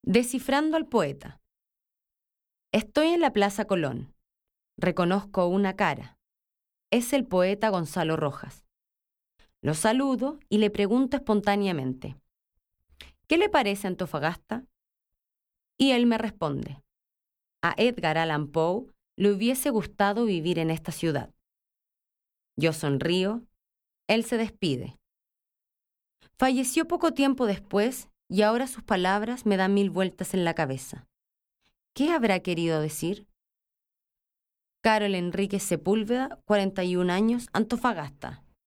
Descifrando al poeta. Estoy en la Plaza Colón. Reconozco una cara. Es el poeta Gonzalo Rojas. Lo saludo y le pregunto espontáneamente: ¿qué le parece Antofagasta? Y él me responde: a Edgar Allan Poe le hubiese gustado vivir en esta ciudad. Yo sonrío, él se despide. Falleció poco tiempo después y ahora sus palabras me dan mil vueltas en la cabeza. ¿Qué habrá querido decir? Carol Enríquez Sepúlveda, 41 años, Antofagasta.